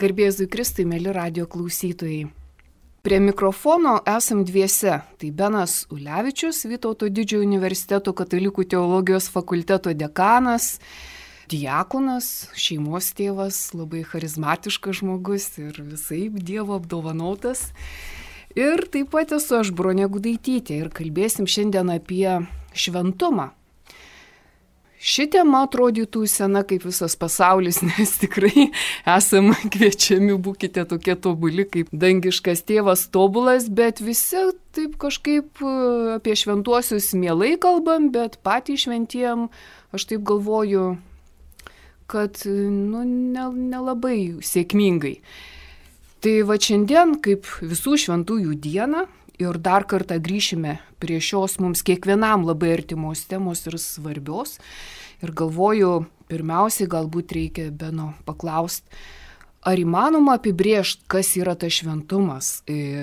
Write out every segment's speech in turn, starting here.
Garbė Jėzui Kristui, mėly radijo klausytojai. Prie mikrofono esam dviese. Tai Benas Ulevičius, Vytauto Didžiojo universiteto katalikų teologijos fakulteto dekanas, diakonas, šeimos tėvas, labai charizmatiškas žmogus ir visaip Dievo apdovanotas. Ir taip pat esu aš, Bronė Gudaitytė, ir kalbėsim šiandien apie šventumą. Ši tema atrodytų sena kaip visas pasaulis, nes tikrai esam kviečiami, būkite tokie tobuli kaip dangiškas tėvas tobulas, bet visi taip kažkaip apie šventuosius mielai kalbam, bet patys šventiem, aš taip galvoju, kad nelabai sėkmingai. Tai va šiandien kaip visų šventųjų diena ir dar kartą grįšime prie šios mums kiekvienam labai artimos temos ir svarbios. Ir galvoju, pirmiausiai galbūt reikia Beno paklausti, ar įmanoma apibrėžti, kas yra tas šventumas.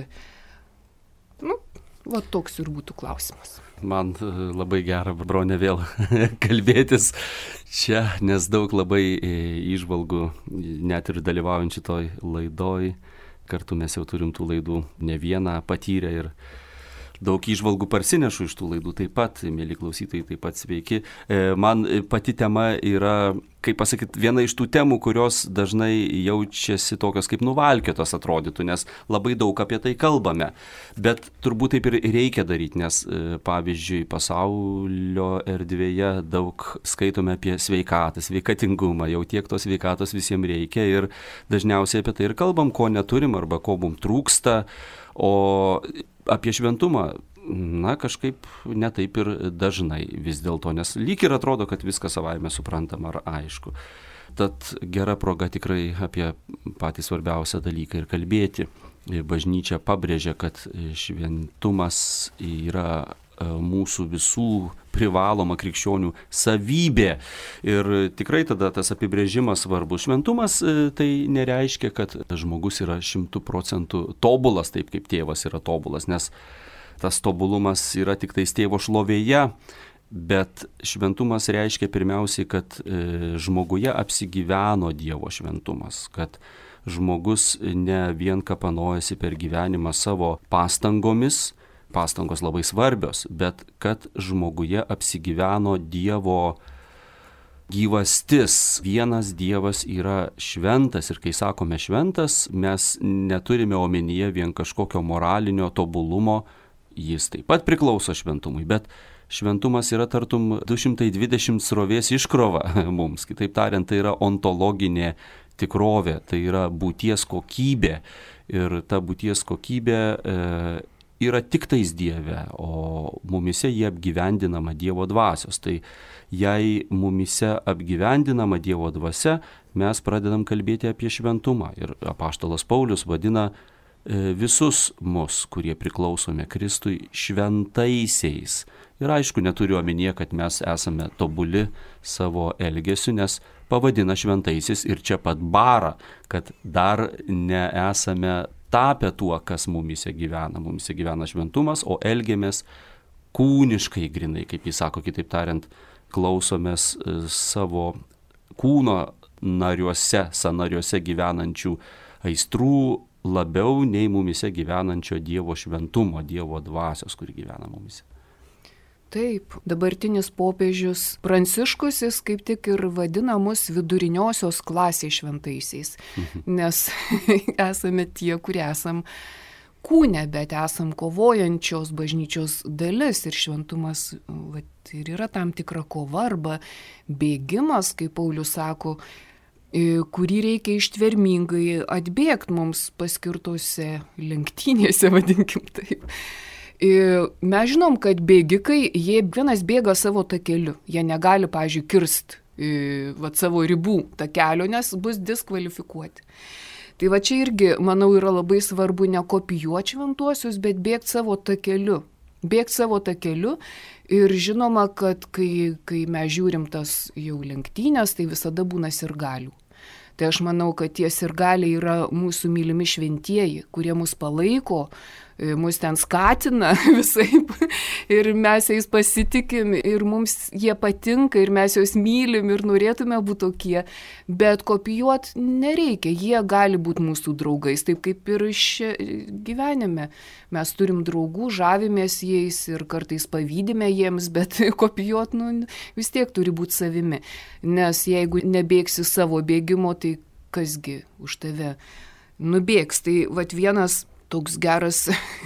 Va toks ir būtų klausimas. Man labai gera, Bronė, vėl kalbėtis čia, nes daug labai įžvalgų, net ir dalyvaujant šitoj laidoj. Kartu mes jau turim tų laidų ne vieną patyrę ir daug įžvalgų parsinešu iš tų laidų taip pat, mėly klausytojai, taip pat sveiki. Man pati tema yra, kaip pasakyti, viena iš tų temų, kurios dažnai jaučiasi tokios kaip nuvalkėtos atrodytų, nes labai daug apie tai kalbame. Bet turbūt taip ir reikia daryti, nes pavyzdžiui, pasaulio erdvėje daug skaitome apie sveikatą, sveikatingumą, jau tiek tos sveikatos visiems reikia ir dažniausiai apie tai ir kalbam, ko neturim arba ko mums trūksta. O apie šventumą, kažkaip netaip ir dažnai vis dėlto, nes lyg ir atrodo, kad viskas savaime suprantama ar aišku. Tad gera proga tikrai apie patį svarbiausią dalyką ir kalbėti. Bažnyčia pabrėžia, kad šventumas yra mūsų visų privaloma krikščionių savybė. Ir tikrai tada tas apibrėžimas svarbus. Šventumas tai nereiškia, kad žmogus yra 100% tobulas, taip kaip tėvas yra tobulas, nes tas tobulumas yra tik tais tėvo šlovėje, bet šventumas reiškia pirmiausiai, kad žmoguje apsigyveno Dievo šventumas, kad žmogus ne vien kapanojasi per gyvenimą savo pastangomis, pastangos labai svarbios, bet kad žmoguje apsigyveno Dievo gyvastis. Vienas Dievas yra šventas ir kai sakome šventas, mes neturime omenyje vien kažkokio moralinio tobulumo, jis taip pat priklauso šventumui, bet šventumas yra tartum 220 srovės iškrova mums, kitaip tariant, tai yra ontologinė tikrovė, tai yra būties kokybė ir ta būties kokybė yra tik tais Dieve, o mumise jie apgyvendinama Dievo dvasios. Tai jei mumise apgyvendinama Dievo dvasia, mes pradedam kalbėti apie šventumą. Ir apaštalas Paulius vadina visus mus, kurie priklausome Kristui, šventaisiais. Ir aišku, neturiu omenyje, kad mes esame tobuli savo elgesiu, nes pavadina šventaisiais ir čia pat bara, kad dar nesame tapę tuo, kas mumise gyvena. Mumise gyvena šventumas, o elgiamės kūniškai grinai, kaip jis sako, kitaip tariant, klausomės savo kūno nariuose, sanariuose gyvenančių aistrų labiau nei mumise gyvenančio Dievo šventumo, Dievo dvasios, kuri gyvena mumise. Taip, dabartinis popiežius Pranciškus, jis kaip tik ir vadina mus viduriniosios klasės šventaisiais, nes esame tie, kurie esam kūne, bet esam kovojančios bažnyčios dalis ir šventumas ir yra tam tikra kova arba bėgimas, kaip Paulius sako, kurį reikia ištvermingai atbėgti mums paskirtose lenktynėse, vadinkim taip. Mes žinom, kad bėgikai, jie vienas bėga savo takeliu, jie negali, pavyzdžiui, kirsti savo ribų takelio, nes bus diskvalifikuoti. Tai va čia irgi, manau, yra labai svarbu ne kopijuoti šventuosius, bet bėgti savo takeliu. Bėgti savo takeliu ir žinoma, kad kai mes žiūrim tas jau lenktynės, tai visada būna sirgalių. Tai aš manau, kad tie sirgaliai yra mūsų mylimi šventieji, kurie mus palaiko mus ten skatina visaip ir mes jais pasitikim ir mums jie patinka ir mes juos mylim ir norėtume būti tokie, bet kopijuot nereikia, jie gali būti mūsų draugais, taip kaip ir gyvenime. Mes turim draugų, žavimės jais ir kartais pavydime jiems, bet kopijuot vis tiek turi būti savimi, nes jeigu nebėgsi savo bėgimo, tai kasgi už tave nubėgs. Tai vat vienas toks geras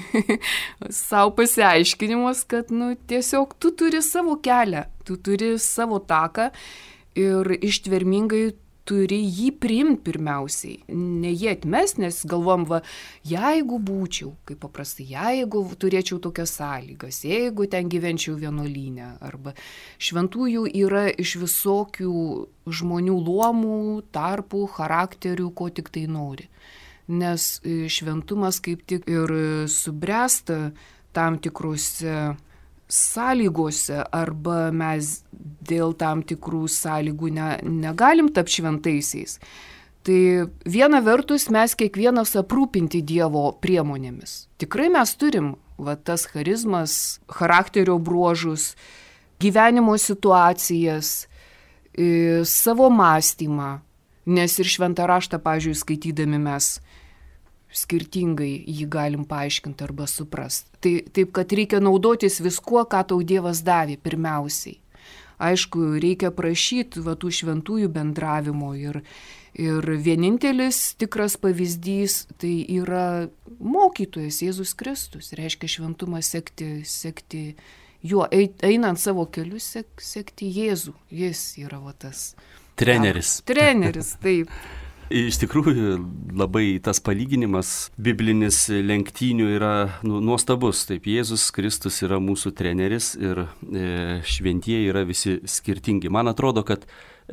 savo pasiaiškinimas, kad tiesiog tu turi savo kelią, tu turi savo taką ir ištvermingai turi jį priimti pirmiausiai. Ne jį atmest, nes galvom, jeigu būčiau, kaip paprastai, jeigu turėčiau tokias sąlygas, jeigu ten gyvenčiau vienuolyne, arba šventųjų yra iš visokių žmonių luomų, tarpų, charakterių, ko tik tai nori. Nes šventumas kaip tik ir subręsta tam tikrose sąlygose, arba mes dėl tam tikrų sąlygų negalim tapti šventaisiais. Tai viena vertus mes kiekvienas aprūpinti Dievo priemonėmis. Tikrai mes turim tas charizmas, charakterio bruožus, gyvenimo situacijas, savo mąstymą. Nes ir šventą raštą, pavyzdžiui, skaitydami mes skirtingai jį galim paaiškinti arba suprasti. Taip, kad reikia naudotis viskuo, ką tau Dievas davė pirmiausiai. Aišku, reikia prašyti tų šventųjų bendravimo ir vienintelis tikras pavyzdys tai yra mokytojas Jėzus Kristus. Reiškia šventumą sekti juo, einant savo keliu sekti Jėzų. Jis yra tas treneris. Treneris, taip. Iš tikrųjų, labai tas palyginimas biblinis lenktynių yra nuostabus. Taip, Jėzus Kristus yra mūsų treneris ir šventieji yra visi skirtingi. Man atrodo, kad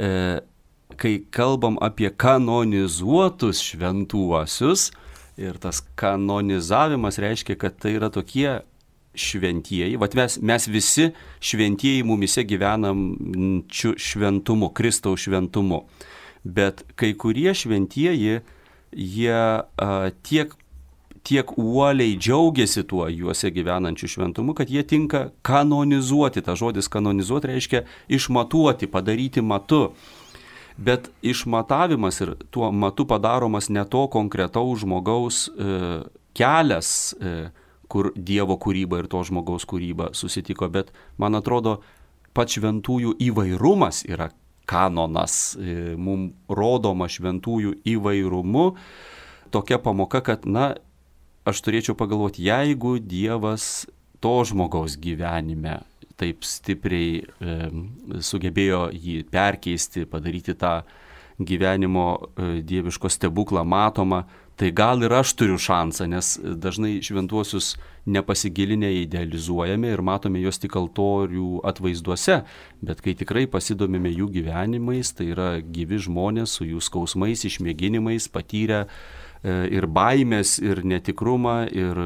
kai kalbam apie kanonizuotus šventuosius, ir tas kanonizavimas reiškia, kad tai yra tokie šventieji, mes visi šventieji mumise gyvenam šventumu, Kristaus šventumu. Bet kai kurie šventieji, jie tiek uoliai džiaugiasi tuo juose gyvenančiu šventumu, kad jie tinka kanonizuoti. Ta žodis kanonizuoti reiškia išmatuoti, padaryti matu. Bet išmatavimas ir tuo matu padaromas ne to konkretaus žmogaus kelias, kur Dievo kūryba ir to žmogaus kūryba susitiko, bet man atrodo, pats šventųjų įvairumas yra kanonas, mums rodoma šventųjų įvairumu, tokia pamoka, kad, aš turėčiau pagalvoti, jeigu Dievas to žmogaus gyvenime taip stipriai sugebėjo jį perkeisti, padaryti tą gyvenimo dieviško stebuklą matomą, tai gal ir aš turiu šansą, nes dažnai šventuosius nepasigilinę idealizuojame ir matome juos tik altorių atvaizduose, bet kai tikrai pasidomime jų gyvenimais, tai yra gyvi žmonės su jų skausmais, išmėginimais, patyrę ir baimės, ir netikrumą, ir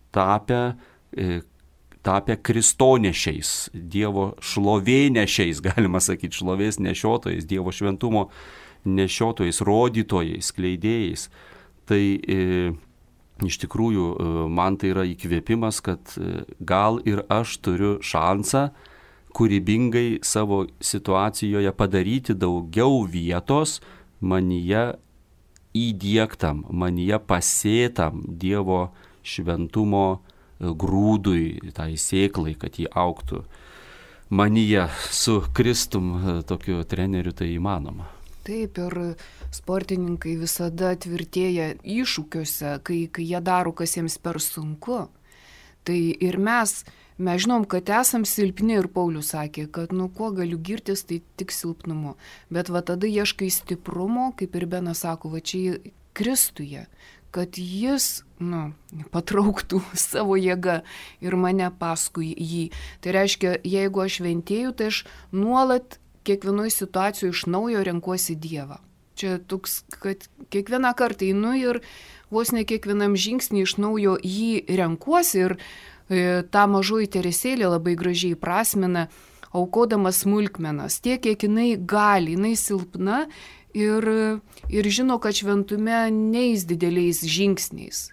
tapę kristonešiais, Dievo šlovėnešiais, galima sakyti, šlovės nešiotojais, Dievo šventumo nešiotojais, rodytojais, skleidėjais. Tai iš tikrųjų man tai yra įkvėpimas, kad gal ir aš turiu šansą kūrybingai savo situacijoje padaryti daugiau vietos manyje įdiegtam, manyje pasėtam Dievo šventumo grūdui, tai sėklai, kad jį augtų manyje. Su Kristum tokiu treneriu tai įmanoma. Taip, ir sportininkai visada tvirtėja iššūkiuose, kai jie daro, kas jiems per sunku. Tai ir mes žinom, kad esam silpni ir Paulius sakė, kad kuo galiu girtis, tai tik silpnumu. Bet tada ieškai stiprumo, kaip ir Benas sako, čia Kristuje, kad jis patrauktų savo jėgą ir mane paskui jį. Tai reiškia, jeigu aš šventėju, tai aš nuolat kiekvienoje situacijoje iš naujo renkuosi Dievą. Čia toks, kad kiekvieną kartą einu ir vos ne kiekvienam žingsnį iš naujo jį renkuosi ir tą mažoji Teresėlė labai gražiai prasmina, aukodama smulkmenas, tiek, kiek jinai gali, jinai silpna ir žino, kad šventume neis dideliais žingsniais.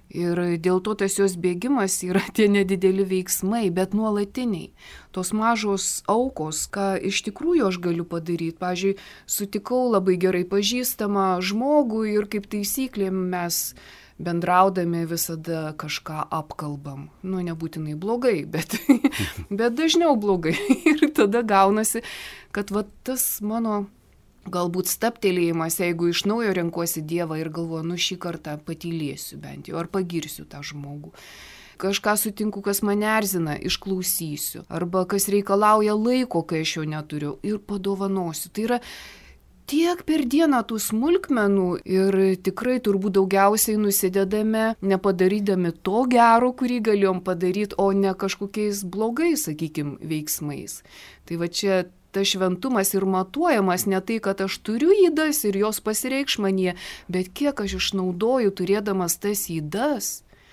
Ir dėl to tas jos bėgimas yra tie nedideli veiksmai, bet nuolatiniai. Tos mažos aukos, ką iš tikrųjų aš galiu padaryti. Pavyzdžiui, sutikau labai gerai pažįstamą žmogų ir kaip taisyklė mes bendraudami visada kažką apkalbam. Nu, nebūtinai blogai, bet dažniau blogai. Ir tada gaunasi, kad va tas mano galbūt stabtelėjimas, jeigu iš naujo renkuosi Dievą ir galvoju, šį kartą patylėsiu bent jau, ar pagirsiu tą žmogų. Kažką sutinku, kas mane erzina, išklausysiu. Arba kas reikalauja laiko, kai aš jo neturiu, ir padovanosiu. Tai yra tiek per dieną tų smulkmenų ir tikrai turbūt daugiausiai nusidedame, nepadarydami to gero, kurį galėjom padaryti, o ne kažkokiais blogais, sakykime, veiksmais. Tai va čia tas šventumas ir matuojamas ne tai, kad aš turiu ydas ir jos pasireikš manyje, bet kiek aš išnaudoju turėdamas tas ydas,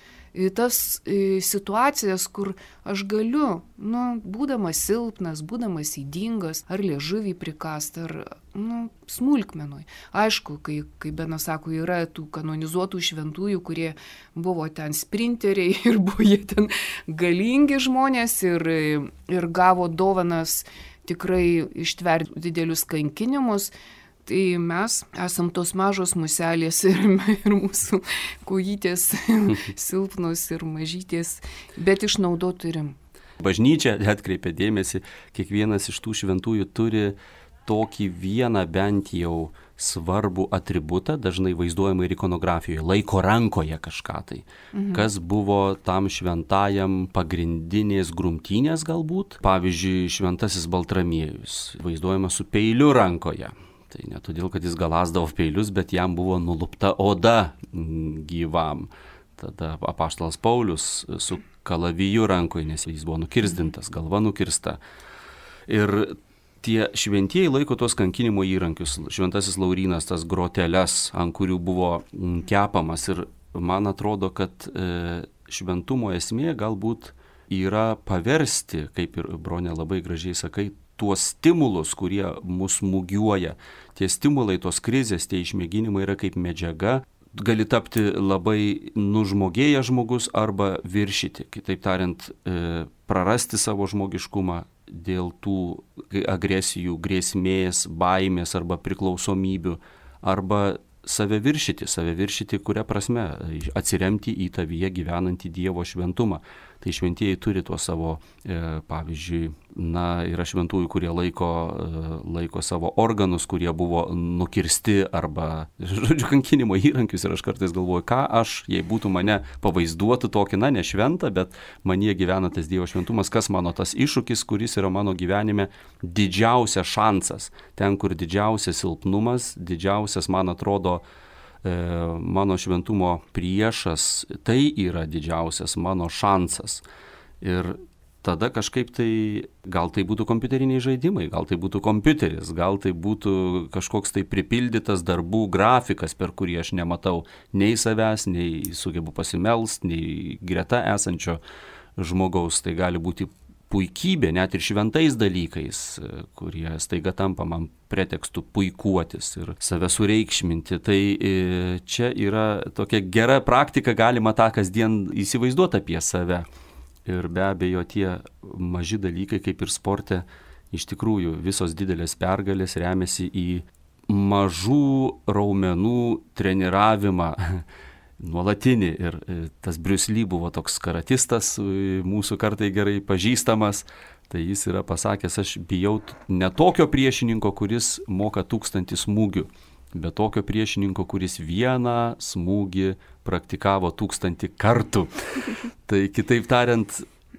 tas situacijas, kur aš galiu, būdamas silpnas, būdamas ydingas, ar liežuvį prikast, ar smulkmenoj. Aišku, kai Benas sako, yra tų kanonizuotų šventųjų, kurie buvo ten sprinteriai ir buvo jie ten galingi žmonės ir gavo dovanas tikrai ištverti didelius kankinimus, tai mes esam tos mažos muselės ir mūsų kojytės silpnos ir mažytės, bet išnaudot turim. Bažnyčia atkreipia dėmesį, kiekvienas iš tų šventųjų turi tokį vieną bent jau svarbų atributą, dažnai vaizduojama ir ikonografijoje, laiko rankoje kažką tai. Kas buvo tam šventajam pagrindinės grumtynės galbūt. Pavyzdžiui, šventasis Baltramiejus vaizduojamas su peiliu rankoje. Tai ne todėl, kad jis galąsdavo peilius, bet jam buvo nulupta oda gyvam. Tada apaštalas Paulius su kalaviju rankoje, nes jis buvo nukirsdintas, galva nukirsta. Ir tie šventieji laiko tos kankinimo įrankius. Šventasis Laurynas, tas groteles, ant kurių buvo kepamas. Ir man atrodo, kad šventumo esmė galbūt yra paversti, kaip ir Bronė labai gražiai sakai, tuos stimulus, kurie mus smūgiuoja. Tie stimulai, tos krizės, tie išmėginimai yra kaip medžiaga. Gali tapti labai nužmogėjęs žmogus arba viršyti. Kitaip tariant, prarasti savo žmogiškumą dėl tų agresijų, grėsmės, baimės arba priklausomybių, arba save viršyti, kuria prasme atsiremti į tavyje gyvenantį Dievo šventumą. Tai šventieji turi tuo savo, pavyzdžiui, yra šventųjų, kurie laiko savo organus, kurie buvo nukirsti arba, kankinimo įrankius. Ir aš kartais galvoju, ką aš, jei būtų mane pavaizduotų tokį, ne šventą, bet manyje gyvena tas Dievo šventumas, kas mano tas iššūkis, kuris yra mano gyvenime didžiausias šansas. Ten, kur didžiausias silpnumas, didžiausias, man atrodo, mano šventumo priešas, tai yra didžiausias mano šansas. Ir tada kažkaip tai, gal tai būtų kompiuteriniai žaidimai, gal tai būtų kompiuteris, gal tai būtų kažkoks tai pripildytas darbų grafikas, per kurį aš nematau nei savęs, nei sugebu pasimelst, nei greta esančio žmogaus. Tai gali būti puikybė, net ir šventais dalykais, kurie staiga tampa man pretekstu puikuotis ir save sureikšminti. Tai čia yra tokia gera praktika, galima tą kasdien įsivaizduoti apie save. Ir be abejo tie maži dalykai, kaip ir sporte, iš tikrųjų visos didelės pergalės remiasi į mažų raumenų treniravimą. Nuolatinį. Ir tas Bruce Lee buvo toks karatistas, mūsų kartai gerai pažįstamas, tai jis yra pasakęs, aš bijau ne tokio priešininko, kuris moka 1000 smūgių, bet tokio priešininko, kuris vieną smūgį praktikavo 1000 kartų. Tai kitaip tariant,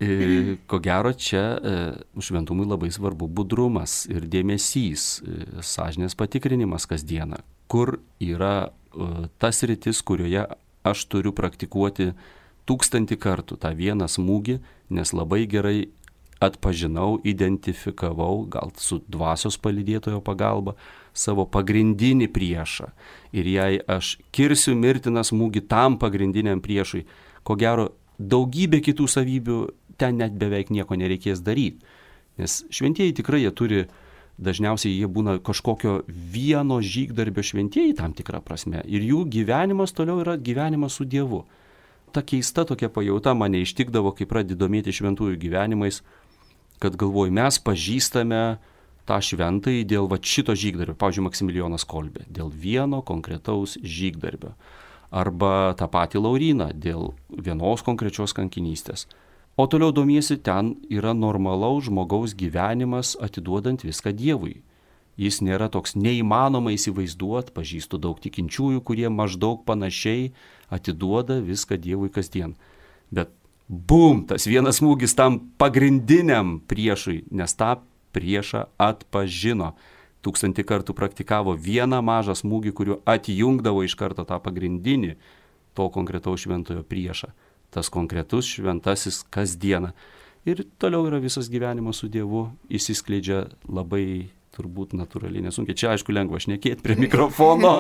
ko gero čia šventumui labai svarbu budrumas ir dėmesys, sąžinės patikrinimas kasdieną, kur yra tas sritis, kurioje aš turiu praktikuoti 1000 kartų tą vieną smūgį, nes labai gerai atpažinau, identifikavau, gal su dvasios palydėtojo pagalba, savo pagrindinį priešą. Ir jei aš kirsiu mirtiną smūgį tam pagrindiniam priešui, ko gero daugybė kitų savybių ten net beveik nieko nereikės daryti. Nes šventieji tikrai jie turi, dažniausiai jie būna kažkokio vieno žygdarbio šventieji tam tikrą prasme. Ir jų gyvenimas toliau yra gyvenimas su Dievu. ta keista tokia pajauta mane ištikdavo, kai pradedi domėti šventųjų gyvenimais, kad galvoju, mes pažįstame tą šventąjį dėl šito žygdarbio, pavyzdžiui, Maksimilijonas Kolbė, dėl vieno konkretaus žygdarbio. Arba tą patį Lauryną dėl vienos konkrečios kankinystės. O toliau domiesi, ten yra normalaus žmogaus gyvenimas atiduodant viską Dievui. Jis nėra toks neįmanoma įsivaizduoti, pažįstu daug tikinčiųjų, kurie maždaug panašiai atiduoda viską Dievui kasdien. Bet bum, tas vienas smūgis tam pagrindiniam priešui, nes tą priešą atpažino. 1000 kartų praktikavo vieną mažą smūgį, kuriuo atjungdavo iš karto tą pagrindinį to konkretaus šventojo priešą. Tas konkretus šventasis kasdieną. Ir toliau yra visas gyvenimas su Dievu, įsiskleidžia labai turbūt natūraliai, nesunkiai. Čia aišku lengva šnekėti prie mikrofono.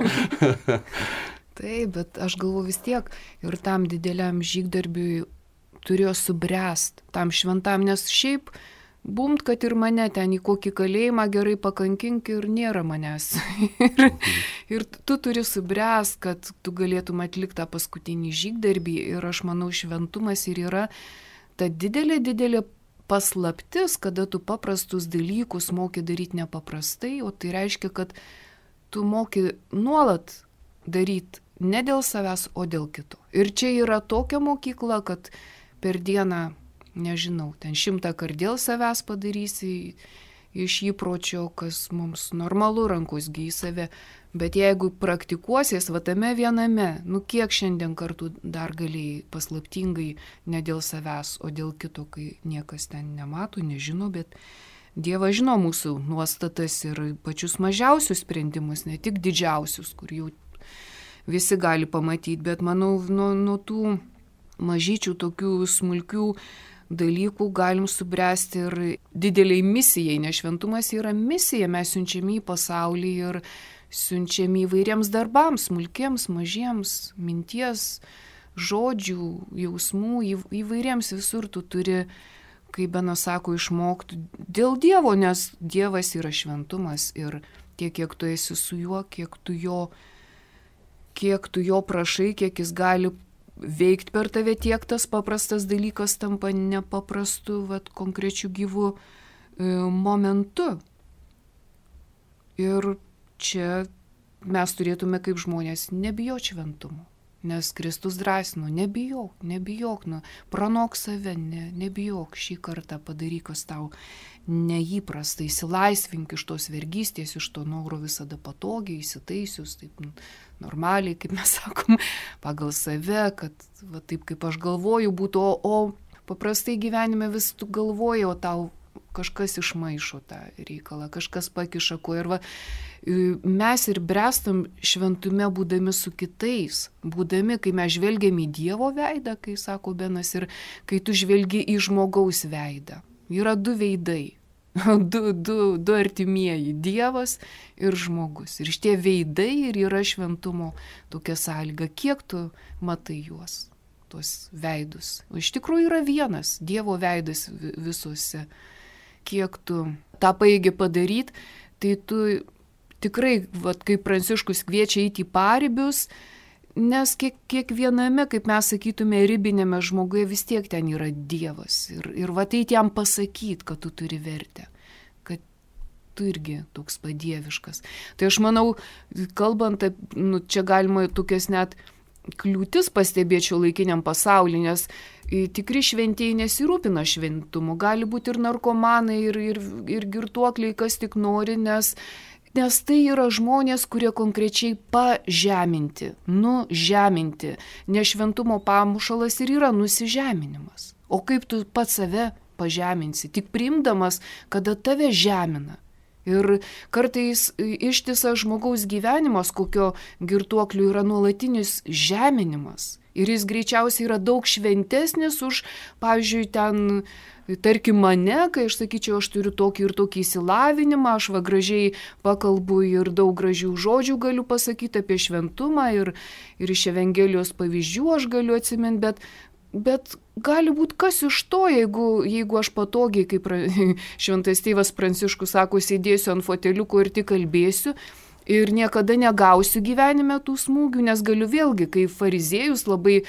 Taip, bet aš galvoju vis tiek ir tam dideliam žygdarbiui turėjo subręst, tam šventam, nes šiaip bumt, kad ir mane ten į kokį kalėjimą gerai pakankink ir nėra manęs. ir tu turi subręst, kad tu galėtum atlikti tą paskutinį žygdarbį ir aš manau šventumas ir yra ta didelė paslaptis, kada tu paprastus dalykus moki daryti nepaprastai, o tai reiškia, kad tu moki nuolat daryti ne dėl savęs, o dėl kito. Ir čia yra tokia mokykla, kad per dieną nežinau, ten 100 kart dėl savęs padarysi iš įpročio, kas mums normalu, rankosgi į save, bet jeigu praktikuosies va tame viename, kiek šiandien kartų dar galėjai paslaptingai ne dėl savęs, o dėl kito, kai niekas ten nemato, nežino, bet Dievas žino mūsų nuostatas ir pačius mažiausius sprendimus, ne tik didžiausius, kur jau visi gali pamatyti, bet manau, nuo tų mažyčių tokių smulkių dalykų galim subręsti ir dideliai misijai, nes šventumas yra misija, mes siunčiami į pasaulį ir siunčiami įvairiems darbams, smulkiems, mažiems, minties, žodžių, jausmų, įvairiems visur tu turi, kaip Benas sako, išmokti dėl Dievo, nes Dievas yra šventumas ir tiek, kiek tu esi su juo, kiek tu jo prašai, kiek jis gali veikti per tave, tiek tas paprastas dalykas tampa nepaprastu, konkrečiu gyvu momentu. Ir čia mes turėtume kaip žmonės nebijoti šventumo, nes Kristus drąsino, nebijok, pranok save, nebijok, šį kartą padaryk, kas tau neįprasta, įsilaisvink iš tos vergystės, iš to noro visada patogiai, įsitaisius, taip normaliai, kaip mes sakom, pagal save, kad taip kaip aš galvoju būtų, o paprastai gyvenime vis tu galvoji, o tau kažkas išmaišo tą reikalą, kažkas pakiša ko. Ir mes ir brestam šventume būdami su kitais, būdami, kai mes žvelgiam į Dievo veidą, kai sako Benas, ir kai tu žvelgi į žmogaus veidą. Yra 2 veidai, du artimieji, Dievas ir žmogus. Ir šitie veidai ir yra šventumo tokia sąlyga, kiek tu matai juos, tuos veidus. O iš tikrųjų yra vienas, Dievo veidas visuose. Kiek tu tą paėgi padaryti, tai tu tikrai, kaip Pranciškus kviečia eiti į paribius, nes kiekviename, kaip mes sakytume, ribinėme žmoguje vis tiek ten yra Dievas. Ir tai jam pasakyti, kad tu turi vertę, kad tu irgi toks padieviškas. Tai aš manau, kalbant, čia galima tokias net kliūtis pastebėčiau laikiniam pasauliu, nes tikri šventieji nesirūpina šventumu. Gali būti ir narkomanai, ir girtuokliai, kas tik nori, nes tai yra žmonės, kurie konkrečiai pažeminti, nužeminti. Nešventumo pamušalas ir yra nusižeminimas. O kaip tu pats save pažeminsi, tik priimdamas, kada tave žemina. Ir kartais ištisas žmogaus gyvenimas, kokio girtuoklių yra nuolatinis žeminimas. Ir jis greičiausiai yra daug šventesnis už, pavyzdžiui, ten, tarkim, mane, kai aš sakyčiau, aš turiu tokį ir tokį įsilavinimą, aš gražiai pakalbu ir daug gražių žodžių galiu pasakyti apie šventumą ir iš Evangelijos pavyzdžių aš galiu atsiminti, bet gali būti kas iš to, jeigu aš patogiai, kaip šventas tėvas Pranciškus sako, sėdėsiu ant foteliuko ir tik kalbėsiu ir niekada negausiu gyvenime tų smūgių, nes galiu vėlgi, kaip fariziejus, labai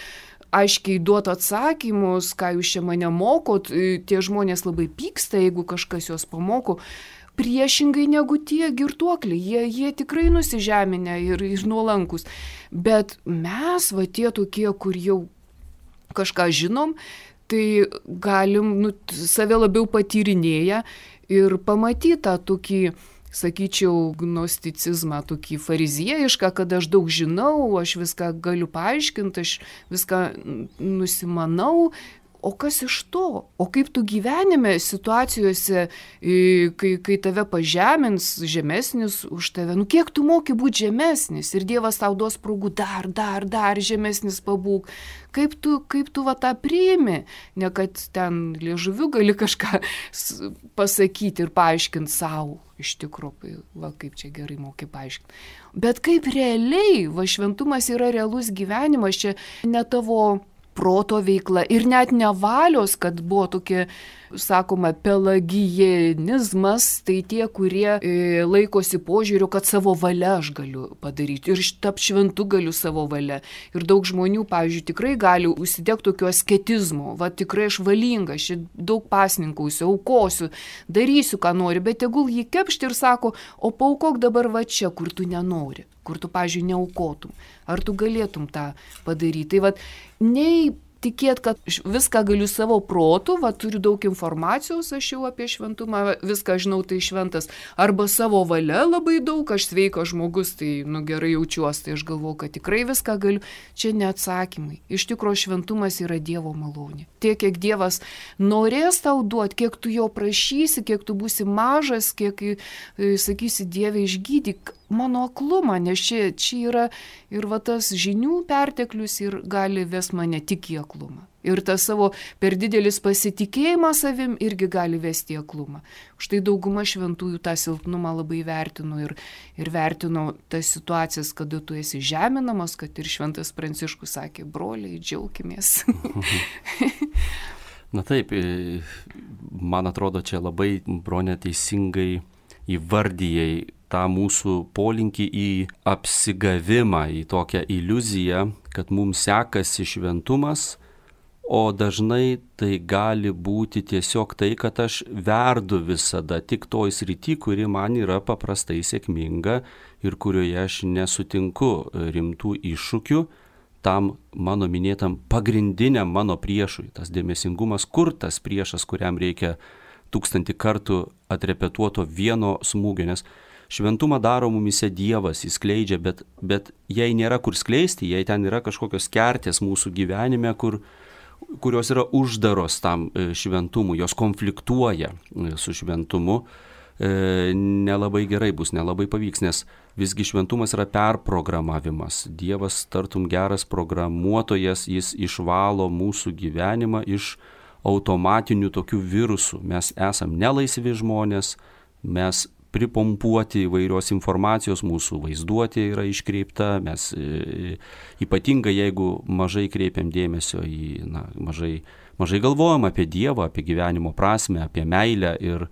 aiškiai duot atsakymus, ką jūs čia mane mokot, tie žmonės labai pyksta, jeigu kažkas juos pamoko. Priešingai negu tie girtuokliai, jie tikrai nusižeminę ir nuolankus. Bet mes, va tie tokie, kur jau kažką žinom, tai galim save labiau patyrinėję ir pamatyti tą tokį, sakyčiau, gnosticizmą, tokį fariziejišką, kad aš daug žinau, aš viską galiu paaiškinti, aš viską nusimanau. O kas iš to? O kaip tu gyvenime situacijose, kai tave pažemins žemesnis už tave, kiek tu moki būti žemesnis ir Dievas tau duos progų dar žemesnis pabūk. Kaip tu va tą priimi, ne kad ten liežuviu gali kažką pasakyti ir paaiškinti savo, iš tikrųjų, va kaip čia gerai moki paaiškinti. Bet kaip realiai, va šventumas yra realus gyvenimas, čia ne tavo proto veikla ir net ne valios, kad buvo tokie, sakoma, pelagienizmas, tai tie, kurie laikosi požiūriu, kad savo valia aš galiu padaryti ir tap šventu galiu savo valia. Ir daug žmonių, pavyzdžiui, tikrai gali užsidegti tokio asketizmo, va tikrai aš valinga, aš daug pasninkausiu, aukosiu, darysiu, ką nori, bet tegul jį kepšti ir sako, o paaukok dabar va čia, kur tu nenori, kur tu, pavyzdžiui, neaukotum. Ar tu galėtum tą padaryti? Tai va, nei tikėt, kad viską galiu savo protu, va turiu daug informacijos, aš jau apie šventumą, viską žinau, tai šventas. Arba savo valia labai daug, aš sveikas žmogus, tai gerai jaučiuosi, tai aš galvoju, kad tikrai viską galiu. Čia neatsakymai. Iš tikrųjų šventumas yra Dievo malonė. Tiek, kiek Dievas norės tau duoti, kiek tu jo prašysi, kiek tu būsi mažas, kiek, sakysi, Dieve išgydyk mano aklumą, nes čia yra ir va tas žinių perteklius ir gali ves mane tik į aklumą. Ir tas savo per didelis pasitikėjimas savim irgi gali vesti į aklumą. Štai dauguma šventųjų tą silpnumą labai vertino ir vertino tas situacijas, kada tu esi žeminamas, kad ir šventas Pranciškus sakė, broliai, džiaukimės. Na taip, man atrodo, čia labai, Bronė, teisingai įvardyjai tą mūsų polinkį į apsigavimą, į tokią iliuziją, kad mums sekasi šventumas, o dažnai tai gali būti tiesiog tai, kad aš verdu visada tik toj srity, kuri man yra paprastai sėkminga ir kurioje aš nesutinku rimtų iššūkių tam mano minėtam pagrindiniam mano priešui. Tas dėmesingumas, kur tas priešas, kuriam reikia 1000 kartų atrepetuoto vieno smūgio, nes šventumą daro mumise Dievas, jis skleidžia, bet jei nėra kur skleisti, jei ten yra kažkokios kertės mūsų gyvenime, kurios yra uždaros tam šventumui, jos konfliktuoja su šventumu, nelabai gerai bus, nelabai pavyks, nes visgi šventumas yra perprogramavimas. Dievas, tartum geras programuotojas, jis išvalo mūsų gyvenimą iš automatinių tokių virusų. Mes esam nelaisvi žmonės, mes pripompuoti įvairios informacijos, mūsų vaizduotė yra iškreipta, mes ypatingai jeigu mažai kreipiam dėmesio mažai galvojam apie Dievą, apie gyvenimo prasmę, apie meilę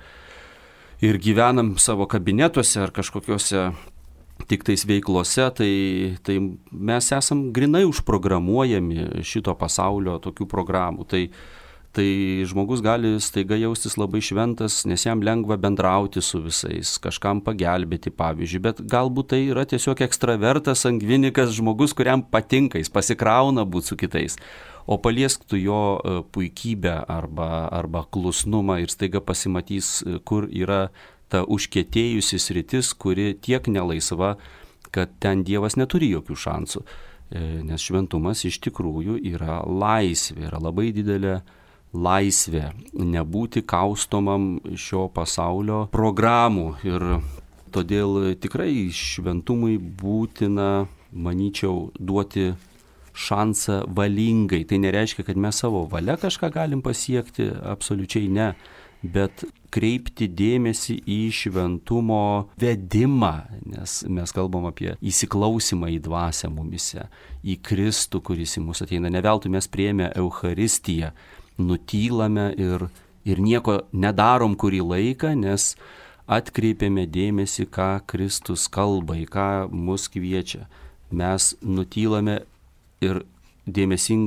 ir gyvenam savo kabinetuose ar kažkokiuose tik tais veiklose, tai mes esam grinai užprogramuojami šito pasaulio tokių programų. Tai žmogus gali staiga jaustis labai šventas, nes jam lengva bendrauti su visais, kažkam pagelbėti, pavyzdžiui, bet galbūt tai yra tiesiog ekstravertas, sangvinikas žmogus, kuriam patinka, jis pasikrauna būti su kitais. O paliesk tu jo puikybę arba klusnumą ir staiga pasimatys, kur yra ta užkietėjusi sritis, kuri tiek nelaisva, kad ten Dievas neturi jokių šansų. Nes šventumas iš tikrųjų yra laisvė, yra labai didelė laisvė, nebūti kaustomam šio pasaulio programų. Ir todėl tikrai šventumui būtina, manyčiau, duoti šansą valingai. Tai nereiškia, kad mes savo valia kažką galim pasiekti, absoliučiai ne, bet kreipti dėmesį į šventumo vedimą, nes mes kalbam apie įsiklausimą į dvasią mumise, į Kristų, kuris į mus ateina. Ne veltui mes priėmę Eucharistiją, nutylame ir nieko nedarom kurį laiką, nes atkreipiame dėmesį, ką Kristus kalba, į ką mus kviečia. Mes nutylame ir dėmesingai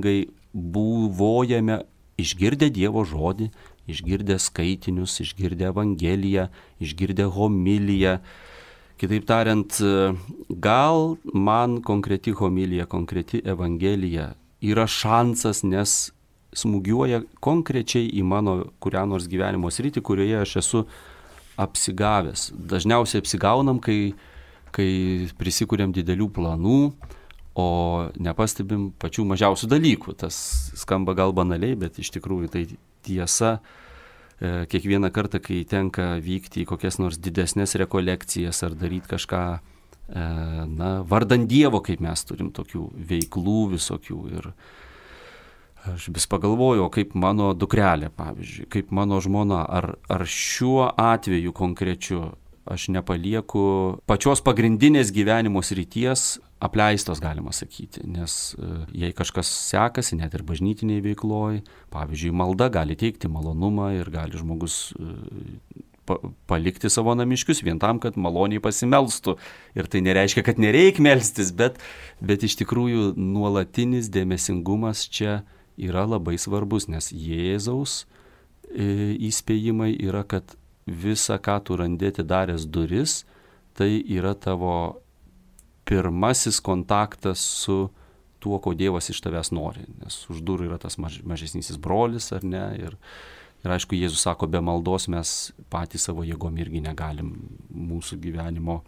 buvojame išgirdę Dievo žodį, išgirdę skaitinius, išgirdę Evangeliją, išgirdę homiliją. Kitaip tariant, gal man konkreti homilija, konkreti Evangelija yra šansas, nes smūgiuoja konkrečiai į mano kurią nors gyvenimo sritį, kurioje aš esu apsigavęs. Dažniausiai apsigaunam, kai prisikuriam didelių planų, o nepastebim pačių mažiausių dalykų. Tas skamba gal banaliai, bet iš tikrųjų tai tiesa. Kiekvieną kartą, kai tenka vykti į kokias nors didesnės rekolekcijas ar daryti kažką, vardan Dievo, kaip mes turim tokių veiklų visokių. Ir aš vis pagalvoju, kaip mano dukrelė, pavyzdžiui, kaip mano žmona, ar šiuo atveju konkrečiu aš nepalieku pačios pagrindinės gyvenimo srities apleistos, galima sakyti, nes jei kažkas sekasi, net ir bažnytiniai veikloj, pavyzdžiui, malda gali teikti malonumą ir gali žmogus palikti savo namiškius vien tam, kad maloniai pasimelstų. Ir tai nereiškia, kad nereik melstis, bet iš tikrųjų nuolatinis dėmesingumas čia yra labai svarbus, nes Jėzaus įspėjimai yra, kad visa, ką tu randi atidaręs duris, tai yra tavo pirmasis kontaktas su tuo, ko Dievas iš tavęs nori. Nes už durų yra tas mažesnysis brolis, ar ne? Ir aišku, Jėzus sako, be maldos mes patys savo jėgom irgi negalim mūsų gyvenimo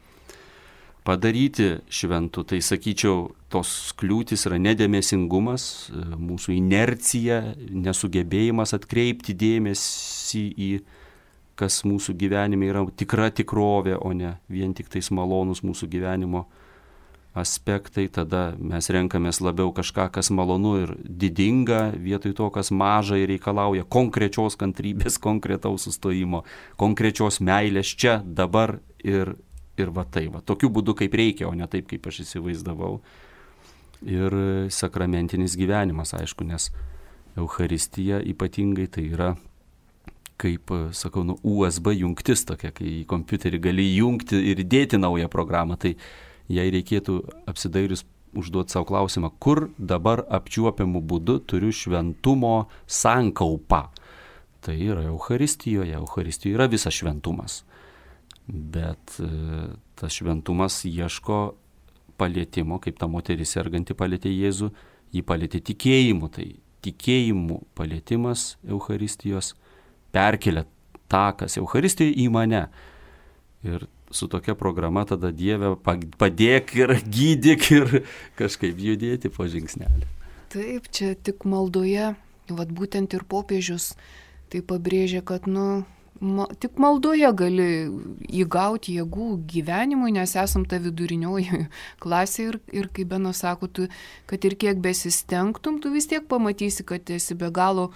padaryti šventu. Tai sakyčiau, tos kliūtis yra nedėmesingumas, mūsų inercija, nesugebėjimas atkreipti dėmesį į kas mūsų gyvenime yra tikra tikrovė, o ne vien tik tais malonus mūsų gyvenimo aspektai. Tada mes renkamės labiau kažką, kas malonu ir didinga, vietoj to, kas maža ir reikalauja konkrečios kantrybės, konkretaus sustojimo, konkrečios meilės čia, dabar ir va tai. Va. Tokiu būdu, kaip reikia, o ne taip, kaip aš įsivaizdavau. Ir sakramentinis gyvenimas, aišku, nes Eucharistija ypatingai tai yra, kaip sakau, USB jungtis tokia, kai į kompiuterį gali jungti ir dėti naują programą, tai jei reikėtų apsidairius užduoti savo klausimą, kur dabar apčiuopiamų būdų turiu šventumo sankaupą. Tai yra Eucharistijoje. Eucharistijoje yra visas šventumas. Bet tas šventumas ieško palietimo, kaip ta moteris serganti palietė Jėzų, jį palietė tikėjimu. Tai tikėjimų palietimas Eucharistijos perkelia tą, kas Eucharistijoje į mane. Ir su tokia programa tada Dieve padėk ir gydyk ir kažkaip judėti po žingsnelį. Taip, čia tik maldoje, vat būtent ir popiežius tai pabrėžia, kad tik maldoje gali įgauti jėgų gyvenimui, nes esam ta vidurinioji klasė ir kaip Benas sako, tu, kad ir kiek besistengtum, tu vis tiek pamatysi, kad esi be galo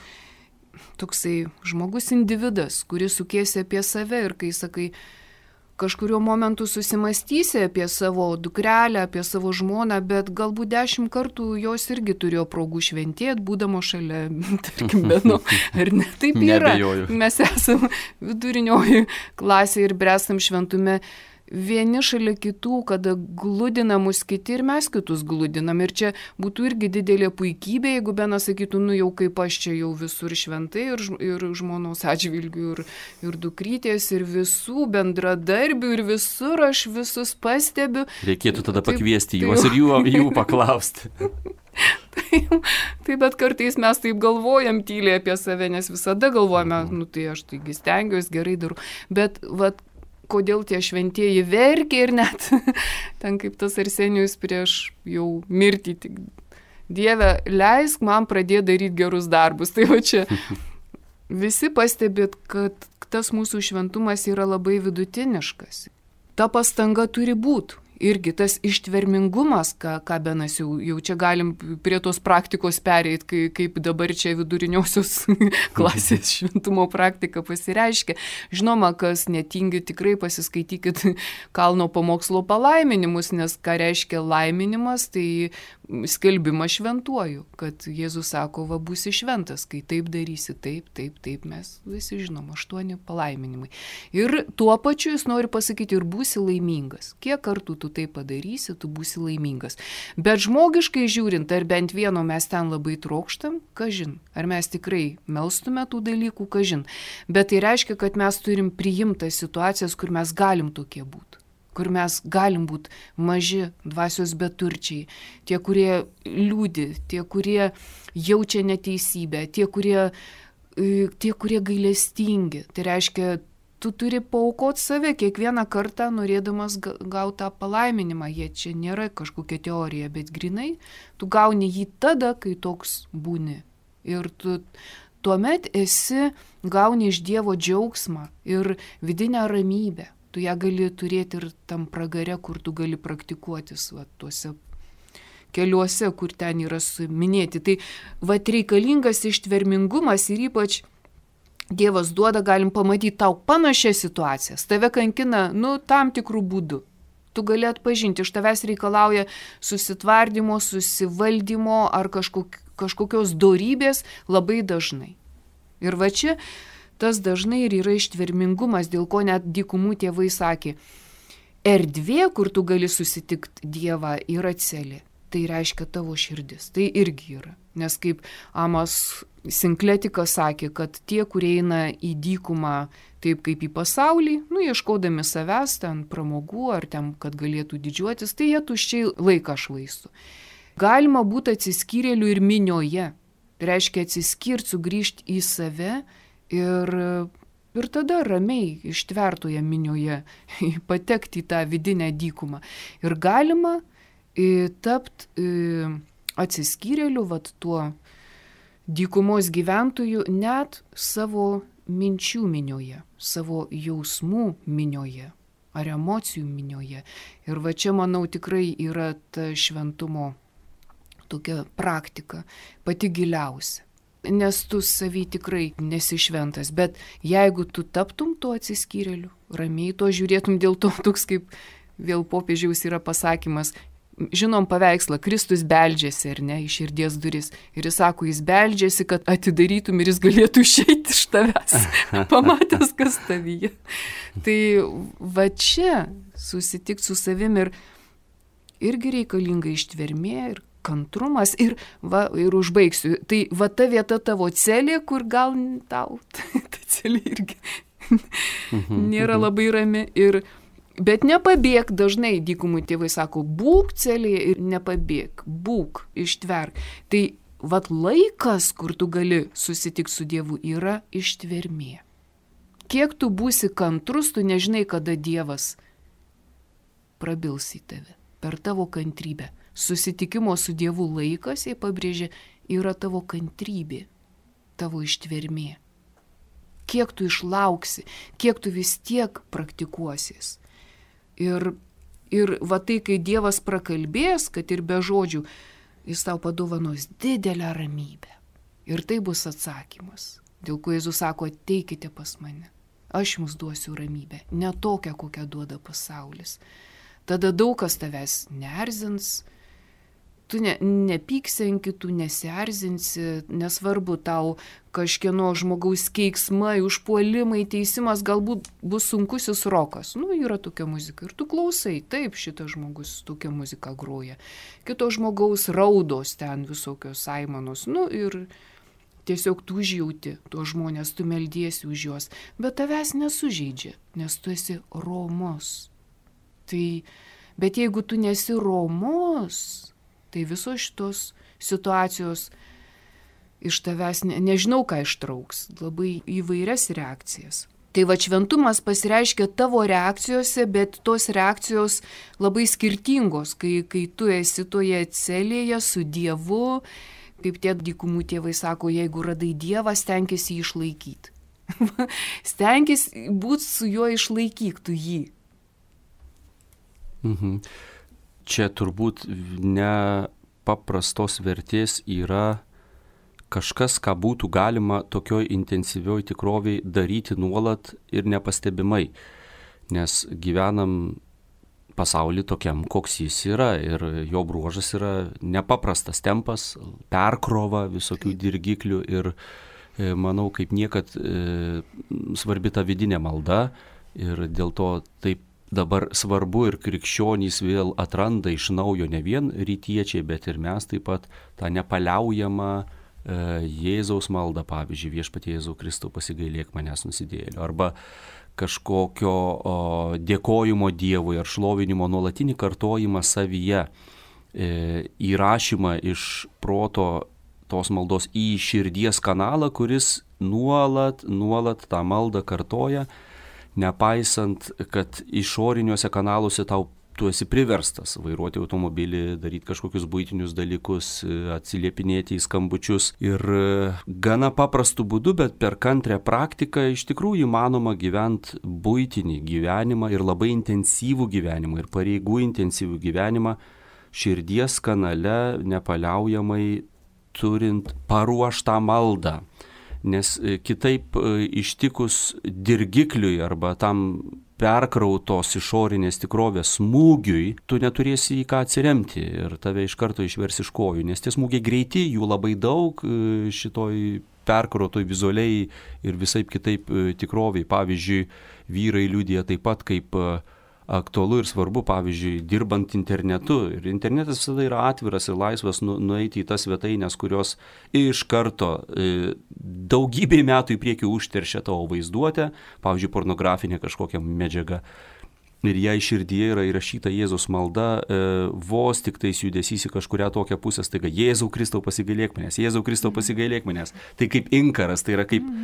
toksai žmogus individas, kuris sukiesi apie save ir kai sakai, kažkurio momentu susimastysi apie savo dukrelę, apie savo žmoną, bet galbūt 10 kartų jos irgi turėjo progų šventėti, būdamo šalia, tarkim, Beno, ar ne? Taip yra. Neabejoju. Mes esam vidurinioji klasė ir bręstam šventume vieni šalia kitų, kada gludina mus kiti ir mes kitus gludinam. Ir čia būtų irgi didelė puikybė, jeigu Benas sakytų, jau kaip aš čia jau visur šventai ir žmonos atžvilgių, ir dukrytės, ir visų bendradarbių, ir visur aš visus pastebiu. Reikėtų tada pakviesti juos ir jų paklausti. Tai bet kartais mes taip galvojam tyliai apie save, nes visada galvojame, tai aš taigi stengiuosi, gerai darau. Bet kodėl tie šventieji verkia ir net ten kaip tas Arsenijus prieš jau mirtį, tik Dieve, leisk man pradėti daryti gerus darbus. Tai va čia visi pastebėt, kad tas mūsų šventumas yra labai vidutiniškas. Ta pastanga turi būti. Irgi tas ištvermingumas, ką Benas jau čia galim prie tos praktikos pereiti, kaip dabar čia viduriniosios klasės šventumo praktika pasireiškia. Žinoma, kas netingi, tikrai pasiskaitykit Kalno pamokslo palaiminimus, nes ką reiškia laiminimas, tai skelbimas šventuoju, kad Jėzus sako, va būsi šventas, kai taip darysi, taip, mes visi žinom, 8 palaiminimai. Ir tuo pačiu jis nori pasakyti, ir būsi laimingas. Kiek kartų tu tai padarysi, tu būsi laimingas. Bet žmogiškai žiūrint, ar bent vieno mes ten labai trokštam, kažin. Ar mes tikrai melstume tų dalykų, kažin. Bet tai reiškia, kad mes turim priimtas situacijas, kur mes galim tokie būti. Kur mes galim būti maži, dvasios beturčiai, tie, kurie liūdi, tie, kurie jaučia neteisybę, tie, kurie gailestingi. Tai reiškia, tu turi paaukoti save kiekvieną kartą, norėdamas gauti tą palaiminimą. Jie čia nėra kažkokia teorija, bet grinai tu gauni jį tada, kai toks būni. Ir tu tuomet gauni iš Dievo džiaugsmą ir vidinę ramybę. Tu ją gali turėti ir tam pragare, kur tu gali praktikuotis tuose keliuose, kur ten yra suminėti. Tai reikalingas ištvermingumas ir ypač Dievas duoda, galim pamatyti tau panašias situacijas. Tave kankina, tam tikrų būdų. Tu gali atpažinti, iš tavęs reikalauja susitvardymo, susivaldymo ar kažkokios dorybės labai dažnai. Ir čia tas dažnai ir yra ištvermingumas, dėl ko net dykumų tėvai sakė, erdvė, kur tu gali susitikti Dievą, yra celė. Tai reiškia tavo širdis. Tai irgi yra. Nes kaip Amas Sinkletikas sakė, kad tie, kurie eina į dykumą taip kaip į pasaulį, ieškodami savęs, ten pramogų ar ten, kad galėtų didžiuotis, tai jie tuščiai laiką švaistų. Galima būti atsiskyrėlių ir minioje. Tai reiškia atsiskirti, sugrįžti į save ir tada ramiai ištvertoje minioje patekti į tą vidinę dykumą. Ir galima tapti atsiskyrėliu, tuo dykumos gyventojų net savo minčių minioje, savo jausmų minioje ar emocijų minioje. Ir čia, manau, tikrai yra ta šventumo tokia praktika, pati giliausia. Nes tu savy tikrai nesi šventas, bet jeigu tu taptum tuo atsiskyrėliu, ramiai to žiūrėtum, dėl to toks kaip vėl popiežiaus yra pasakymas, žinom paveikslą, Kristus beldžiasi, ar ne, į širdies duris. Ir jis sako, jis beldžiasi, kad atidarytum ir jis galėtų išeiti iš tavęs, pamatęs, kas tavyje. Tai čia susitikti su savim irgi reikalinga ištvermė ir kantrumas. Ir užbaigsiu. Tai ta vieta tavo celė, kur gal tau, ta celė irgi nėra labai rami. Bet nepabėg, dažnai dykumų tėvai sako, būk celėje ir nepabėg, būk, ištverk. Tai laikas, kur tu gali susitikti su Dievu, yra ištvermė. Kiek tu būsi kantrus, tu nežinai, kada Dievas prabils į tave, per tavo kantrybę. Susitikimo su Dievu laikas, jie pabrėžia, yra tavo kantrybė, tavo ištvermė. Kiek tu išlauksi, kiek tu vis tiek praktikuosies. Ir tai, kai Dievas prakalbės, kad ir be žodžių, jis tau padovanos didelę ramybę. Ir tai bus atsakymas, dėl ko Jėzus sako, ateikite pas mane, aš jums duosiu ramybę, ne tokią, kokią duoda pasaulis. Tada daug kas tavęs neerzins, tu nepyksi ant kitų, nesierzinsi, nesvarbu tau kažkieno žmogaus keiksmai, užpuolimai, teisimas, galbūt bus sunkusis rokas. Yra tokia muzika ir tu klausai, taip, šitas žmogus tokia muzika groja. Kito žmogaus raudos ten visokios aimanos, ir tiesiog tu užjauti tuos žmonės, tu meldiesi už juos, bet tavęs nesužeidžia, nes tu esi romus. Bet jeigu tu nesi romus, tai visos šitos situacijos iš tavęs nežinau, ką ištrauks, labai įvairias reakcijas. Tai šventumas pasireiškia tavo reakcijose, bet tos reakcijos labai skirtingos, kai tu esi toje celėje su Dievu, kaip tie dykumų tėvai sako, jeigu radai Dievą, stenkis jį išlaikyti. Stenkis būti su juo, išlaikyk tu jį. Čia turbūt nepaprastos vertės yra kažkas, ką būtų galima tokioj intensyvioj tikroviai daryti nuolat ir nepastebimai, nes gyvenam pasaulį tokiam, koks jis yra ir jo bruožas yra nepaprastas tempas, perkrova visokių dirgiklių ir manau, kaip niekad svarbi ta vidinė malda ir dėl to taip dabar svarbu ir krikščionys vėl atranda iš naujo, ne vien rytiečiai, bet ir mes taip pat tą nepaliaujamą Jėzaus maldą, pavyzdžiui, Viešpatie Jėzau Kristau, pasigailėk manęs nusidėjėlio, arba kažkokio dėkojimo Dievui ar šlovinimo nuolatinį kartojimą savyje, įrašymą iš proto tos maldos į širdies kanalą, kuris nuolat tą maldą kartoja, nepaisant, kad išoriniuose kanaluose tu esi priverstas vairuoti automobilį, daryti kažkokius buitinius dalykus, atsiliepinėti į skambučius. Ir gana paprastu būdu, bet per kantrią praktiką iš tikrųjų įmanoma gyventi buitinį gyvenimą ir labai intensyvų gyvenimą ir pareigų intensyvų gyvenimą širdies kanale nepaliaujamai turint paruoštą maldą. Nes kitaip ištikus dirgikliui arba tam perkrautos išorinės tikrovės smūgiui, tu neturėsi į ką atsiremti ir tave iš karto išvers iš kojų, nes tie smūgiai greiti, jų labai daug šitoj perkrautoj vizualiai ir visaip kitaip tikroviai. Pavyzdžiui, vyrai liudija taip pat kaip aktualu ir svarbu, pavyzdžiui, dirbant internetu. Ir internetas visada yra atviras ir laisvas nueiti į tas svetainės, kurios iš karto daugybė metų į priekį užteršia tavo vaizduotę, pavyzdžiui, pornografinė kažkokia medžiaga. Ir jei širdyje yra įrašyta Jėzaus malda, vos tik tais judesys į kažkurią tokią pusę, staiga Jėzau Kristau pasigailėk manęs, Jėzau Kristau pasigailėk manęs. Tai kaip inkaras, tai yra kaip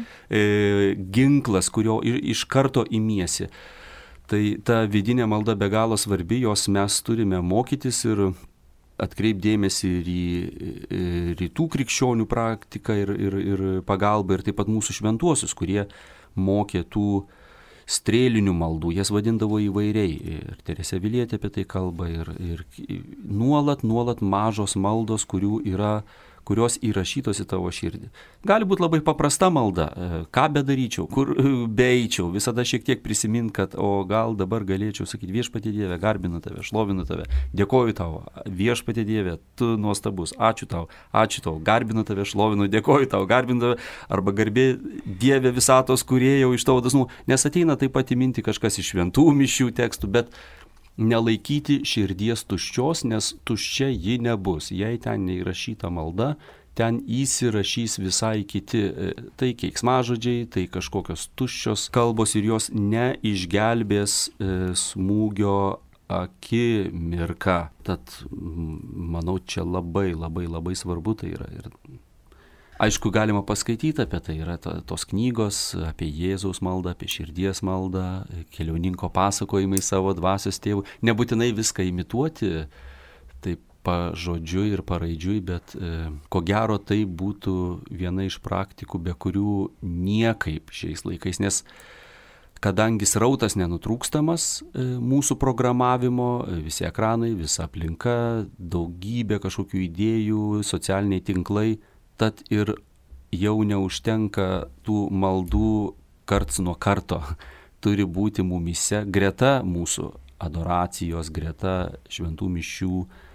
ginklas, kurio iš karto imiesi. Tai ta vidinė malda be galo svarbi, jos mes turime mokytis ir atkreipdėmėsi ir į rytų krikščionių praktiką ir pagalbą, ir taip pat mūsų šventuosius, kurie mokė tų strėlinių maldų, jas vadindavo įvairiai. Ir Teresė Avilietė apie tai kalba, ir nuolat mažos maldos, kurios įrašytos į tavo širdį. Gali būti labai paprasta malda, ką bedaryčiau, kur beeičiau, visada šiek tiek prisimint, kad gal dabar galėčiau sakyti, Viešpatie Dieve, garbinu tave, šlovinu tave, dėkoju tau, Viešpatie Dieve, tu nuostabus, ačiū tau, garbinu tave, šlovinu, dėkoju tau, garbinu tave, arba garbė Dieve visatos kūrėjau iš tavo dosnų, nes ateina taip pat įminti kažkas iš šventų mišių tekstų, bet nelaikyti širdies tuščios, nes tuščia ji nebus. Jei ten neįrašyta malda, ten įsirašys visai kiti, tai keiksmažodžiai, tai kažkokios tuščios kalbos ir jos neišgelbės smūgio akimirką. Tad manau, čia labai svarbu tai yra. Ir aišku, galima paskaityti apie tai, yra tos knygos apie Jėzaus maldą, apie širdies maldą, keliauninko pasakojimai savo dvasios tėvų. Nebūtinai viską imituoti, taip pažodžiui ir paraidžiui, bet ko gero tai būtų viena iš praktikų, be kurių niekaip šiais laikais, nes kadangi srautas nenutrūkstamas mūsų programavimo, visi ekranai, visa aplinka, daugybė kažkokių idėjų, socialiniai tinklai, tad ir jau neužtenka tų maldų karts nuo karto. Turi būti mumyse greta mūsų adoracijos, greta šventų mišių,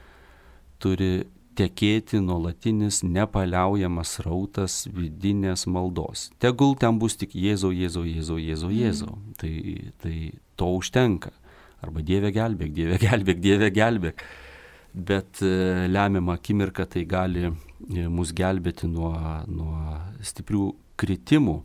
turi tekėti nuolatinis nepaliaujamas srautas vidinės maldos. Tegul ten bus tik Jėzau, Jėzau, Jėzau, Jėzau, Jėzau. Tai to užtenka. Arba Dieve gelbėk, Dieve gelbėk, Dieve gelbėk. Bet lemiamą akimirką tai gali mus gelbėti nuo stiprių kritimų.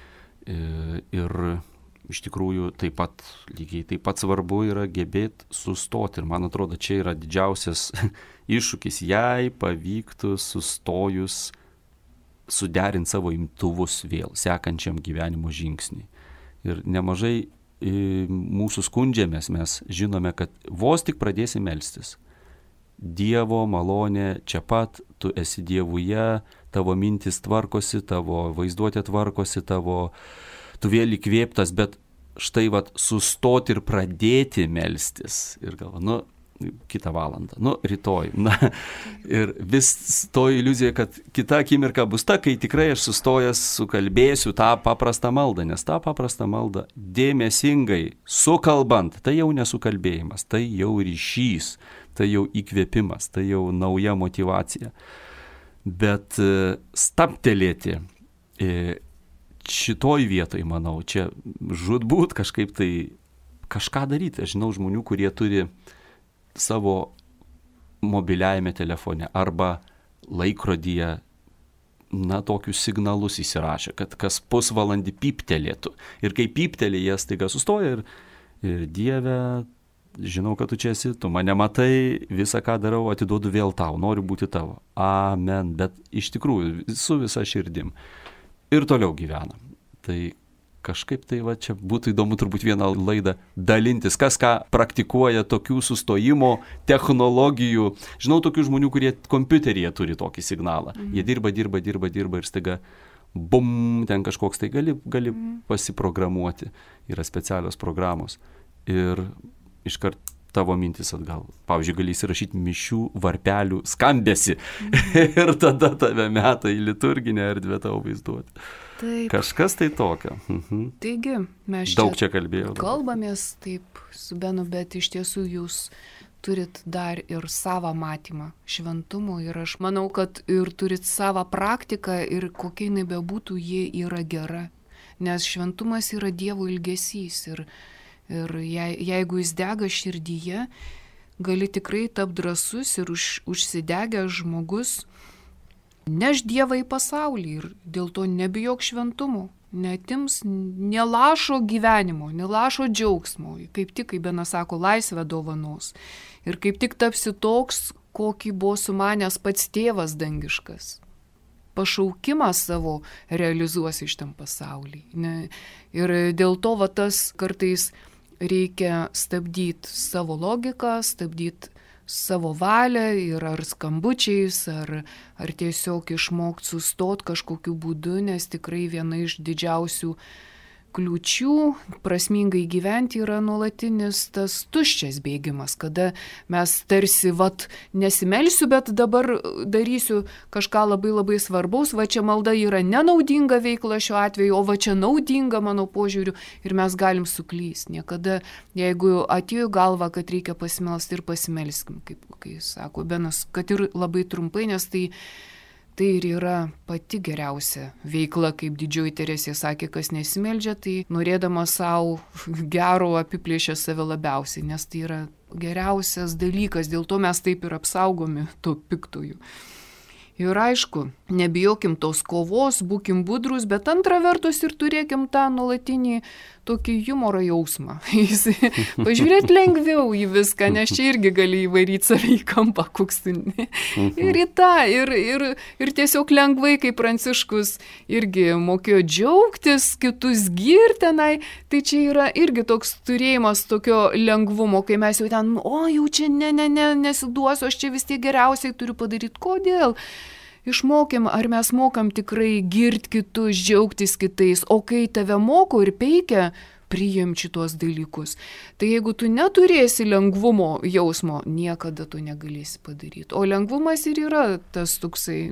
Ir iš tikrųjų lygiai taip pat svarbu yra gebėti sustoti. Ir man atrodo, čia yra didžiausias iššūkis, jei pavyktų sustojus suderinti savo imtuvus vėl sekančiam gyvenimo žingsniui. Ir nemažai mūsų skundžiamės, mes žinome, kad vos tik pradėsi melstis. Dievo malonė čia pat, tu esi Dievuje, tavo mintis tvarkosi, tavo vaizduotė tvarkosi, tu vėl įkvėptas, bet štai sustoti ir pradėti melstis. Ir galva, kitą valandą, rytoj. Ir vis to iliuzija, kad kita akimirka bus ta, kai tikrai aš sustojęs sukalbėsiu tą paprastą maldą, nes tą paprastą maldą dėmesingai sukalbant, tai jau nesukalbėjimas, tai jau ryšys, tai jau įkvėpimas, tai jau nauja motyvacija. Bet stabtelėti šitoj vietoj, manau, čia žūtbūt kažkaip tai kažką daryti. Aš žinau žmonių, kurie turi savo mobiliajame telefone arba laikrodyje, tokius signalus įsirašę, kad kas pusvalandį pyptelėtų. Ir kai pyptelė, jie staiga sustoja ir Dieve, žinau, kad tu čia esi, tu mane matai, visą, ką darau, atiduodu vėl tau, noriu būti tavo. Amen. Bet iš tikrųjų, su visa širdim. Ir toliau gyvena. Tai kažkaip tai čia būtų įdomu turbūt vieną laidą dalintis, kas ką praktikuoja tokių sustojimo technologijų. Žinau tokių žmonių, kurie kompiuteryje turi tokį signalą. Jie dirba ir staiga bum, ten kažkoks tai gali pasiprogramuoti. Yra specialios programos. Ir iškart tavo mintis atgal. Pavyzdžiui, gali įsirašyti mišių varpelių skambesį ir tada tave meta į liturginę erdvę tau vaizduoti. Taip. Kažkas tai tokio. Taigi, mes daug čia kalbėjau. Kalbamės taip su Benu, bet iš tiesų jūs turit dar ir savą matymą šventumo ir aš manau, kad ir turit savą praktiką ir kokia jinai bebūtų, ji yra gera. Nes šventumas yra Dievo ilgesys ir jeigu jis dega širdyje, gali tikrai tapti drąsus ir užsidegęs žmogus neš Dievą į pasaulį ir dėl to nebijok šventumo, neatims, nelašo gyvenimo, nelašo džiaugsmo, kaip tik, kaip Benas sako, laisvę dovanos. Ir kaip tik tapsi toks, kokį buvo sumanęs pats tėvas dangiškas. Pašaukimą savo realizuosi šitam pasaulyje. Ir dėl to tas kartais reikia stabdyti savo logiką, stabdyti savo valią ir ar skambučiais, ar tiesiog išmokti sustot kažkokiu būdu, nes tikrai viena iš didžiausių kliūčių prasmingai gyventi yra nuolatinis tas tuščias bėgimas, kada mes tarsi nesimelsiu, bet dabar darysiu kažką labai labai svarbaus, čia malda yra nenaudinga veikla šiuo atveju, o čia naudinga mano požiūriu ir mes galim suklysti. Niekada, jeigu atėjo galva, kad reikia pasimelsti ir pasimelskim, kaip kai sako Benas, kad ir labai trumpai, nes tai ir yra pati geriausia veikla, kaip didžioji Teresė sakė, kas nesimeldžia, tai norėdama savo gero apiplėšia save labiausiai, nes tai yra geriausias dalykas, dėl to mes taip ir apsaugomi to piktųjų. Ir aišku, nebijokim tos kovos, būkim budrus, bet antra vertus ir turėkim tą nuolatinį tokį humoro jausmą. Pažiūrėt lengviau į viską, nes čia irgi gali įvairyti save į kampą kukstinį. Ir į tą, ir tiesiog lengvai, kaip Pranciškus irgi mokėjo džiaugtis, kitus girtenai, tai čia yra irgi toks turėjimas tokio lengvumo, kai mes jau ten, jau čia nesiduosiu, aš čia vis tiek geriausiai turiu padaryti. Kodėl? Išmokėm, ar mes mokam tikrai girt kitus, džiaugtis kitais, o kai tave moko ir peikia, priimti šitos dalykus. Tai jeigu tu neturėsi lengvumo jausmo, niekada to negalėsi padaryti. O lengvumas ir yra tas toksai,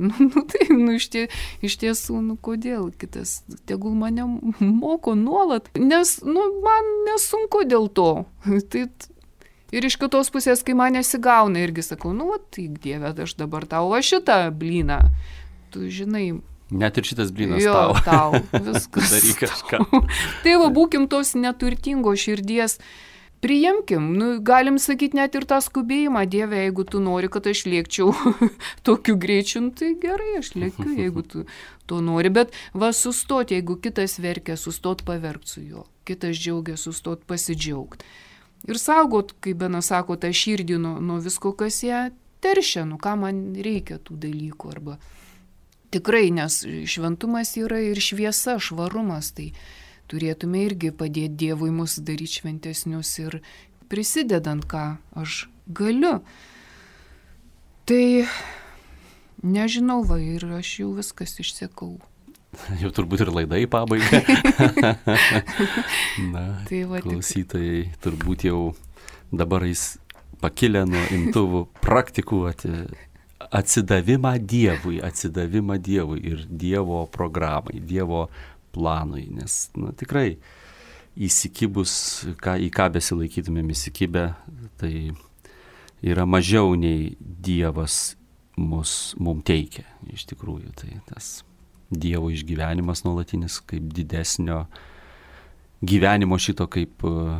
iš tiesų, kodėl kitas, tegul mane moko nuolat, nes, man nesunku dėl to. Tai ir iš kitos pusės, kai man nesigauna, irgi sakau, tai Dieve, aš dabar tau šitą blyną, tu žinai. Net ir šitas blynas tau. Viskas. Daryk kažką. Tai būkim tos neturtingos širdies. Priimkim, galim sakyti net ir tą skubėjimą, Dieve, jeigu tu nori, kad aš lėkčiau tokiu greičiu, tai gerai, aš lėkiu, jeigu tu to nori. Bet sustot, jeigu kitas verkia, sustot paverkt su juo, kitas džiaugia, sustot pasidžiaugt. Ir saugot, kaip Benas sako, tą širdį nuo visko, kas ją teršia, ką man reikia tų dalykų. Arba tikrai, nes šventumas yra ir šviesa, švarumas, tai turėtume irgi padėti Dievui mus daryti šventesnius ir prisidedant, ką aš galiu. Tai nežinau, ir aš jau viskas išsekau. Jau turbūt ir laida į pabaigą. Tai klausytojai turbūt jau dabar jis pakilę nuo imtuvų praktikuoti atsidavimą Dievui ir Dievo programai, Dievo planui, nes tikrai įsikibus, į ką besilaikytumėm įsikibę, tai yra mažiau nei Dievas mums teikia. Iš tikrųjų, tai tas Dievo išgyvenimas nuolatinis, kaip didesnio gyvenimo šito, kaip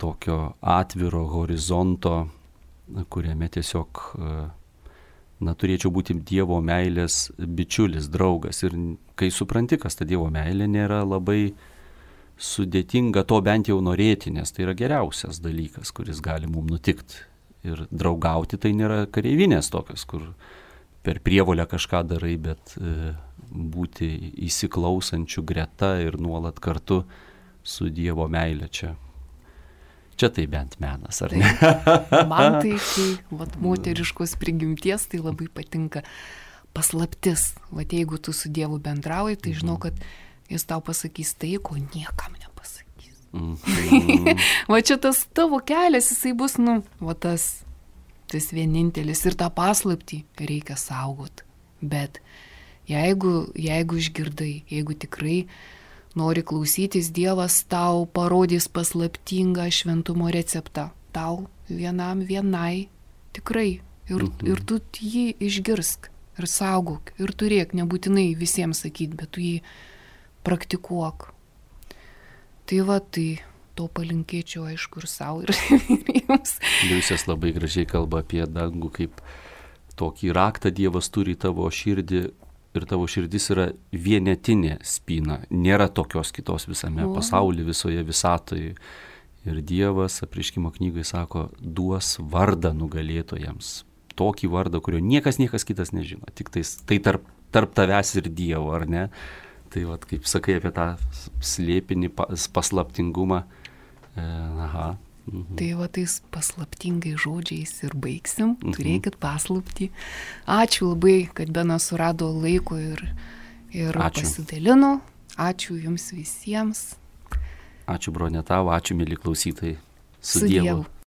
tokio atviro horizonto, kuriame tiesiog, turėčiau būti Dievo meilės bičiulis, draugas. Ir kai supranti, kas ta Dievo meilė, nėra labai sudėtinga to bent jau norėti, nes tai yra geriausias dalykas, kuris gali mums nutikti. Ir draugauti tai nėra kareivinės tokios, kur per prievolę kažką darai, bet būti įsiklausančių greta ir nuolat kartu su Dievo meilė čia. Čia tai bent menas, ar ne? Man tai, kai moteriškos prigimties, tai labai patinka paslaptis. Jeigu tu su Dievu bendrauji, tai žinau, kad jis tau pasakys tai, ko niekam nepasakys. Čia tas tavo kelias, jisai bus, tas vienintelis ir tą paslaptį reikia saugot. Bet jeigu išgirdai, jeigu tikrai nori klausytis, Dievas tau parodys paslaptingą šventumo receptą. Tau vienai tikrai. Ir tu jį išgirsk ir saugok ir turėk, nebūtinai visiems sakyti, bet tu jį praktikuok. Tai to palinkėčiau, aišku, ir savo, ir jums. Liusės labai gražiai kalba apie dangų, kaip tokį raktą Dievas turi tavo širdį ir tavo širdis yra vienetinė spyna. Nėra tokios kitos visame pasaulyje, visoje visatoje. Ir Dievas Apreiškimo knygai sako, duos vardą nugalėtojams. Tokį vardą, kurio niekas kitas nežino. Tik tai tarp tavęs ir Dievo, ar ne? Tai kaip sakai apie tą slėpinį paslaptingumą. Tai tais paslaptingai žodžiais ir baigsim. Turėkit paslaptį. Ačiū labai, kad Benas surado laiko ir pasidalino. Ačiū jums visiems. Ačiū, brone, tau, ačiū, mėly klausytojai. Su Dievu.